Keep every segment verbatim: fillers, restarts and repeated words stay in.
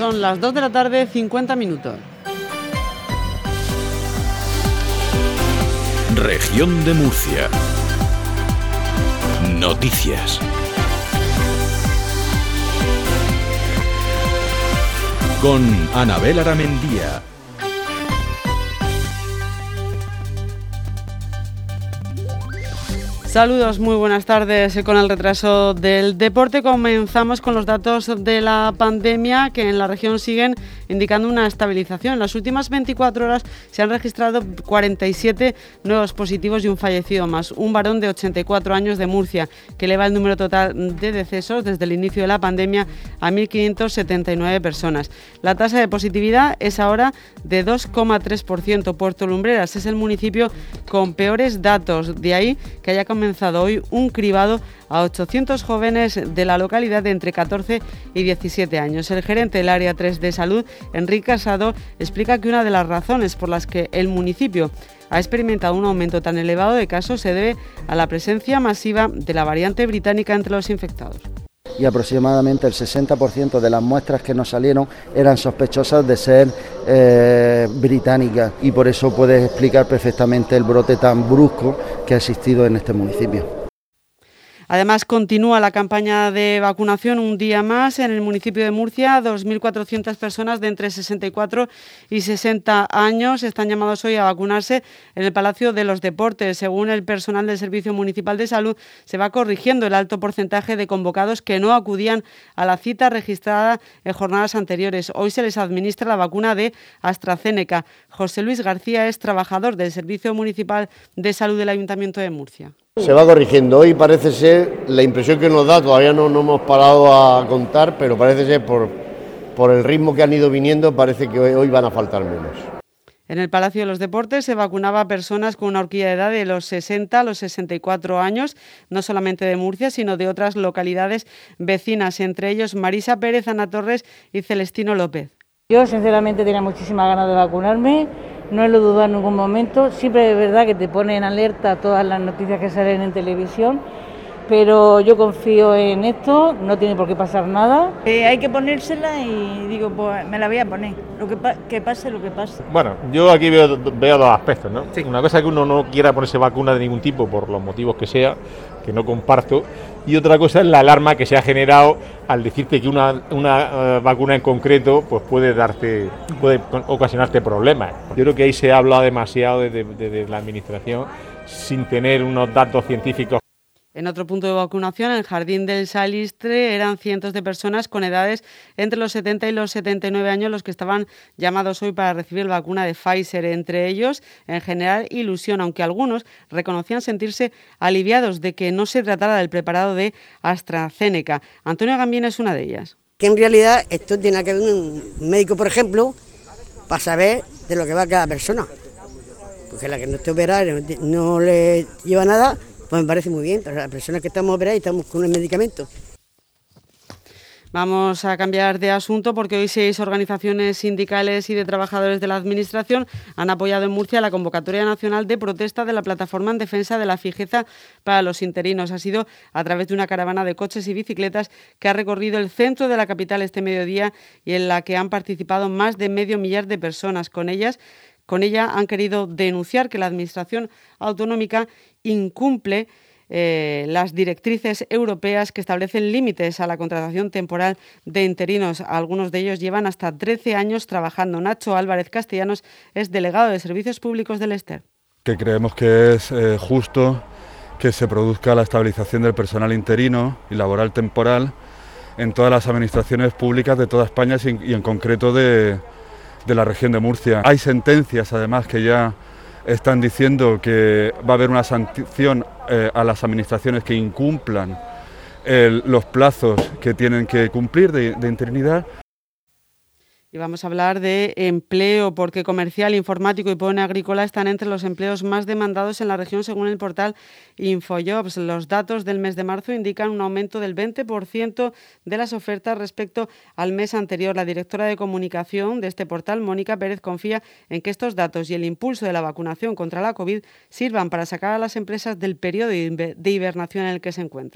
Son las dos de la tarde, cincuenta minutos. Región de Murcia. Noticias. Con Anabel Aramendía. Saludos, muy buenas tardes. Con el retraso del deporte comenzamos con los datos de la pandemia que en la región siguen indicando una estabilización. En las últimas veinticuatro horas se han registrado cuarenta y siete nuevos positivos y un fallecido más. Un varón de ochenta y cuatro años de Murcia, que eleva el número total de decesos desde el inicio de la pandemia a mil quinientas setenta y nueve personas. La tasa de positividad es ahora de dos coma tres por ciento. Puerto Lumbreras es el municipio con peores datos. De ahí que haya comenzado comenzado hoy un cribado a ochocientos jóvenes de la localidad de entre catorce y diecisiete años. El gerente del área tres de salud, Enrique Casado, explica que una de las razones por las que el municipio ha experimentado un aumento tan elevado de casos se debe a la presencia masiva de la variante británica entre los infectados. Y aproximadamente el sesenta por ciento de las muestras que nos salieron eran sospechosas de ser eh, británicas, y por eso puedes explicar perfectamente el brote tan brusco que ha existido en este municipio. Además, continúa la campaña de vacunación un día más en el municipio de Murcia. dos mil cuatrocientas personas de entre sesenta y cuatro y sesenta años están llamados hoy a vacunarse en el Palacio de los Deportes. Según el personal del Servicio Municipal de Salud, se va corrigiendo el alto porcentaje de convocados que no acudían a la cita registrada en jornadas anteriores. Hoy se les administra la vacuna de AstraZeneca. José Luis García es trabajador del Servicio Municipal de Salud del Ayuntamiento de Murcia. Se va corrigiendo. Hoy parece ser, la impresión que nos da, todavía no, no hemos parado a contar, pero parece ser por, por el ritmo que han ido viniendo, parece que hoy, hoy van a faltar menos. En el Palacio de los Deportes se vacunaba a personas con una horquilla de edad de los sesenta a los sesenta y cuatro años, no solamente de Murcia, sino de otras localidades vecinas, entre ellos Marisa Pérez, Ana Torres y Celestino López. Yo sinceramente tenía muchísimas ganas de vacunarme, no lo he dudado en ningún momento. Siempre es verdad que te pone en alerta todas las noticias que salen en televisión, pero yo confío en esto, no tiene por qué pasar nada. Eh, hay que ponérsela y digo, pues me la voy a poner, lo que, pa- que pase lo que pase. Bueno, yo aquí veo, veo dos aspectos, ¿no? Sí. Una cosa es que uno no quiera ponerse vacuna de ningún tipo por los motivos que sea, que no comparto, y otra cosa es la alarma que se ha generado al decirte que una, una uh, vacuna en concreto pues puede darte, puede ocasionarte problemas. Yo creo que ahí se ha hablado demasiado desde de, de, de la administración sin tener unos datos científicos. En otro punto de vacunación, en el Jardín del Salistre, eran cientos de personas con edades entre los setenta y los setenta y nueve años los que estaban llamados hoy para recibir la vacuna de Pfizer. Entre ellos, en general, ilusión, aunque algunos reconocían sentirse aliviados de que no se tratara del preparado de AstraZeneca. Antonio Gambín es una de ellas. Que en realidad esto tiene que haber un médico, por ejemplo, para saber de lo que va cada persona. Porque la que no esté operada no le lleva nada, pues me parece muy bien, pero las personas que estamos operadas y estamos con el medicamento. Vamos a cambiar de asunto porque hoy seis organizaciones sindicales y de trabajadores de la Administración han apoyado en Murcia la convocatoria nacional de protesta de la Plataforma en Defensa de la Fijeza para los Interinos. Ha sido a través de una caravana de coches y bicicletas que ha recorrido el centro de la capital este mediodía y en la que han participado más de medio millar de personas. Con ellas Con ella han querido denunciar que la Administración autonómica incumple eh, las directrices europeas que establecen límites a la contratación temporal de interinos. Algunos de ellos llevan hasta trece años trabajando. Nacho Álvarez Castellanos es delegado de Servicios Públicos del Ester. Que creemos que es eh, justo que se produzca la estabilización del personal interino y laboral temporal en todas las administraciones públicas de toda España y en concreto de... de la región de Murcia. Hay sentencias además que ya están diciendo que va a haber una sanción eh, a las administraciones que incumplan el, los plazos que tienen que cumplir de, de interinidad. Y vamos a hablar de empleo, porque comercial, informático y pone agrícola están entre los empleos más demandados en la región, según el portal Infojobs. Los datos del mes de marzo indican un aumento del veinte por ciento de las ofertas respecto al mes anterior. La directora de comunicación de este portal, Mónica Pérez, confía en que estos datos y el impulso de la vacunación contra la COVID sirvan para sacar a las empresas del periodo de hibernación en el que se encuentran.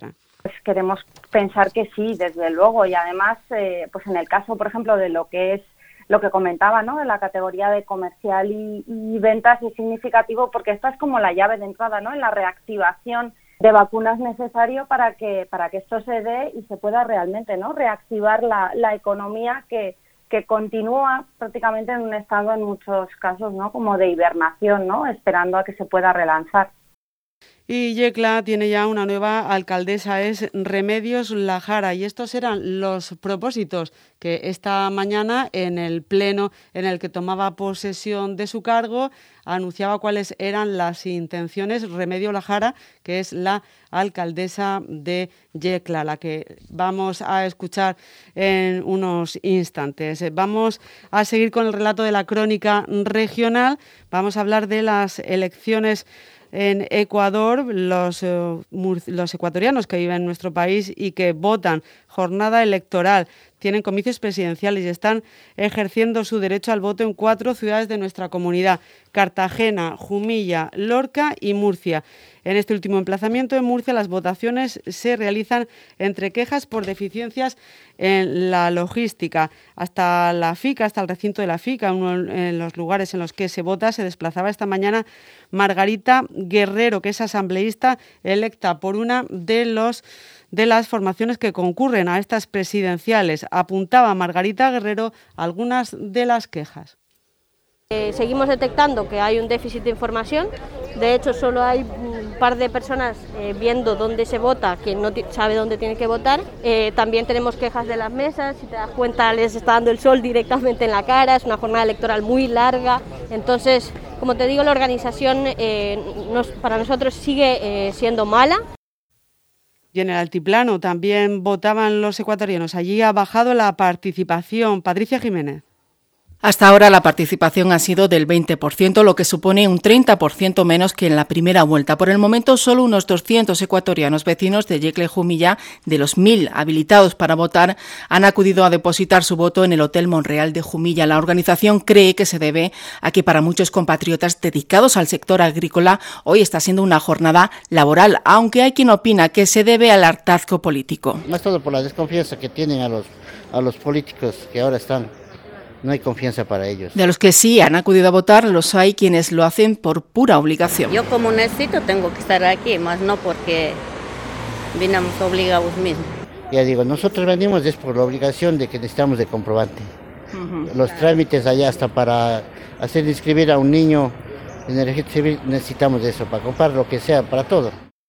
Pues queremos pensar que sí, desde luego, y además, eh, pues en el caso, por ejemplo, de lo que es lo que comentaba, ¿no?, de la categoría de comercial y, y ventas, es significativo porque esta es como la llave de entrada, ¿no?, en la reactivación de vacunas necesario para que para que esto se dé y se pueda realmente, ¿no?, reactivar la, la economía que que continúa prácticamente en un estado, en muchos casos, ¿no?, como de hibernación, ¿no?, esperando a que se pueda relanzar. Y Yecla tiene ya una nueva alcaldesa, es Remedios Lajara, y estos eran los propósitos que esta mañana en el pleno en el que tomaba posesión de su cargo anunciaba cuáles eran las intenciones. Remedios Lajara, que es la alcaldesa de Yecla, la que vamos a escuchar en unos instantes. Vamos a seguir con el relato de la crónica regional, vamos a hablar de las elecciones en Ecuador, los, eh, los ecuatorianos que viven en nuestro país y que votan jornada electoral, tienen comicios presidenciales y están ejerciendo su derecho al voto en cuatro ciudades de nuestra comunidad: Cartagena, Jumilla, Lorca y Murcia. En este último emplazamiento, en Murcia, las votaciones se realizan entre quejas por deficiencias en la logística. Hasta la FICA, hasta el recinto de la FICA, uno de los lugares en los que se vota, se desplazaba esta mañana Margarita Guerrero, que es asambleísta electa por una de los de las formaciones que concurren a estas presidenciales. Apuntaba Margarita Guerrero algunas de las quejas. Eh, seguimos detectando que hay un déficit de información. De hecho, solo hay un par de personas eh, viendo dónde se vota, que no sabe dónde tiene que votar. Eh, también tenemos quejas de las mesas. Si te das cuenta, les está dando el sol directamente en la cara. Es una jornada electoral muy larga. Entonces, como te digo, la organización eh, nos, para nosotros sigue eh, siendo mala. Y en el altiplano también votaban los ecuatorianos. Allí ha bajado la participación. Patricia Jiménez. Hasta ahora la participación ha sido del veinte por ciento, lo que supone un treinta por ciento menos que en la primera vuelta. Por el momento, solo unos doscientos ecuatorianos vecinos de Yecla y Jumilla, de los mil habilitados para votar, han acudido a depositar su voto en el Hotel Monreal de Jumilla. La organización cree que se debe a que para muchos compatriotas dedicados al sector agrícola hoy está siendo una jornada laboral, aunque hay quien opina que se debe al hartazgo político. Más todo por la desconfianza que tienen a los, a los políticos que ahora están. No hay confianza para ellos. De los que sí han acudido a votar, los hay quienes lo hacen por pura obligación. Yo como necesito tengo que estar aquí, más no porque vinimos obligados mismos. Ya digo, nosotros venimos es por la obligación de que necesitamos de comprobante. Uh-huh. Los trámites allá hasta para hacer inscribir a un niño en el registro civil necesitamos de eso, para comprar lo que sea, para todo.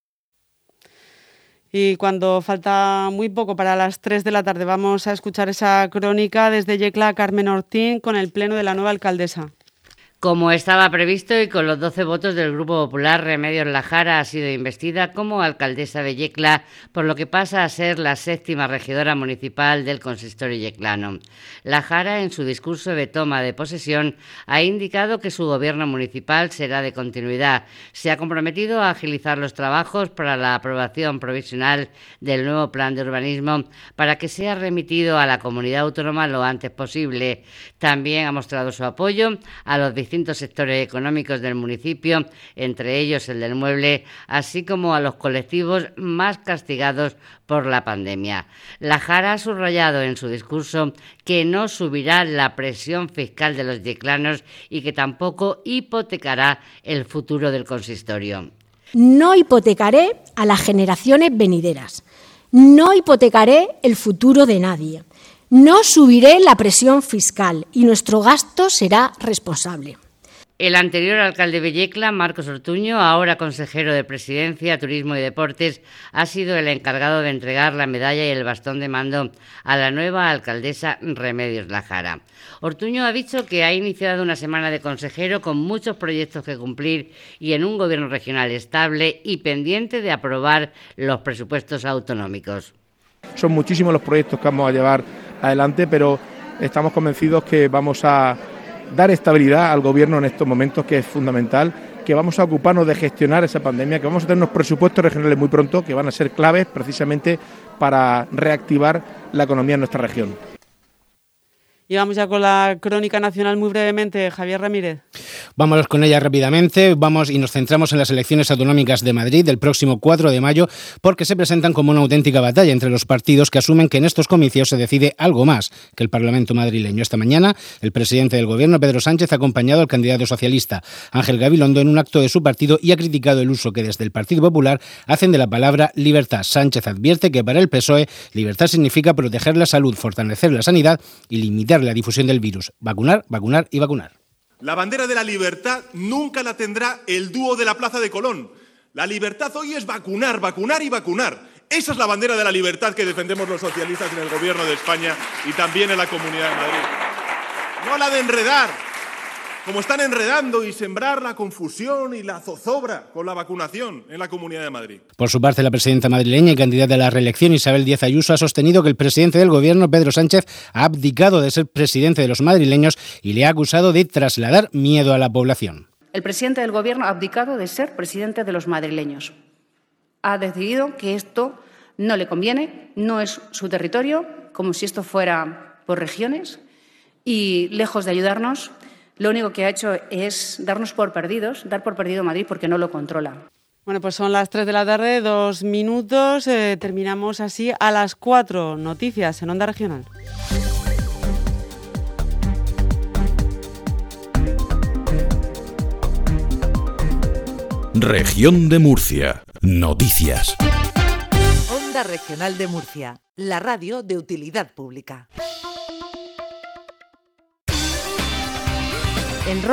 Y cuando falta muy poco para las tres de la tarde vamos a escuchar esa crónica desde Yecla, Carmen Ortín, con el pleno de la nueva alcaldesa. Como estaba previsto y con los doce votos del Grupo Popular, Remedios Lajara ha sido investida como alcaldesa de Yecla, por lo que pasa a ser la séptima regidora municipal del consistorio yeclano. Lajara, en su discurso de toma de posesión, ha indicado que su gobierno municipal será de continuidad. Se ha comprometido a agilizar los trabajos para la aprobación provisional del nuevo plan de urbanismo para que sea remitido a la comunidad autónoma lo antes posible. También ha mostrado su apoyo a los distintos sectores económicos del municipio, entre ellos el del mueble, así como a los colectivos más castigados por la pandemia. Lajara ha subrayado en su discurso que no subirá la presión fiscal de los yeclanos y que tampoco hipotecará el futuro del consistorio. No hipotecaré a las generaciones venideras, no hipotecaré el futuro de nadie. No subiré la presión fiscal y nuestro gasto será responsable. El anterior alcalde de Yecla, Marcos Ortuño, ahora consejero de Presidencia, Turismo y Deportes, ha sido el encargado de entregar la medalla y el bastón de mando a la nueva alcaldesa Remedios Lajara. Ortuño ha dicho que ha iniciado una semana de consejero con muchos proyectos que cumplir y en un gobierno regional estable y pendiente de aprobar los presupuestos autonómicos. Son muchísimos los proyectos que vamos a llevar adelante, pero estamos convencidos que vamos a dar estabilidad al gobierno en estos momentos, que es fundamental, que vamos a ocuparnos de gestionar esa pandemia, que vamos a tener unos presupuestos regionales muy pronto que van a ser claves precisamente para reactivar la economía en nuestra región. Y vamos ya con la crónica nacional muy brevemente. Javier Ramírez. Vamos con ella rápidamente, vamos y nos centramos en las elecciones autonómicas de Madrid del próximo cuatro de mayo, porque se presentan como una auténtica batalla entre los partidos que asumen que en estos comicios se decide algo más que el Parlamento madrileño. Esta mañana, el presidente del Gobierno, Pedro Sánchez, ha acompañado al candidato socialista Ángel Gabilondo en un acto de su partido y ha criticado el uso que desde el Partido Popular hacen de la palabra libertad. Sánchez advierte que para el P S O E libertad significa proteger la salud, fortalecer la sanidad y limitar la difusión del virus. Vacunar, vacunar y vacunar. La bandera de la libertad nunca la tendrá el dúo de la Plaza de Colón. La libertad hoy es vacunar, vacunar y vacunar. Esa es la bandera de la libertad que defendemos los socialistas en el Gobierno de España y también en la Comunidad de Madrid. No la de enredar, como están enredando, y sembrar la confusión y la zozobra con la vacunación en la Comunidad de Madrid. Por su parte, la presidenta madrileña y candidata a la reelección, Isabel Díaz Ayuso, ha sostenido que el presidente del Gobierno, Pedro Sánchez, ha abdicado de ser presidente de los madrileños y le ha acusado de trasladar miedo a la población. El presidente del Gobierno ha abdicado de ser presidente de los madrileños. Ha decidido que esto no le conviene, no es su territorio, como si esto fuera por regiones, y lejos de ayudarnos, lo único que ha hecho es darnos por perdidos, dar por perdido Madrid porque no lo controla. Bueno, pues son las tres de la tarde, dos minutos. Eh, terminamos así a las cuatro. Noticias en Onda Regional. Región de Murcia. Noticias. Onda Regional de Murcia, la radio de utilidad pública. En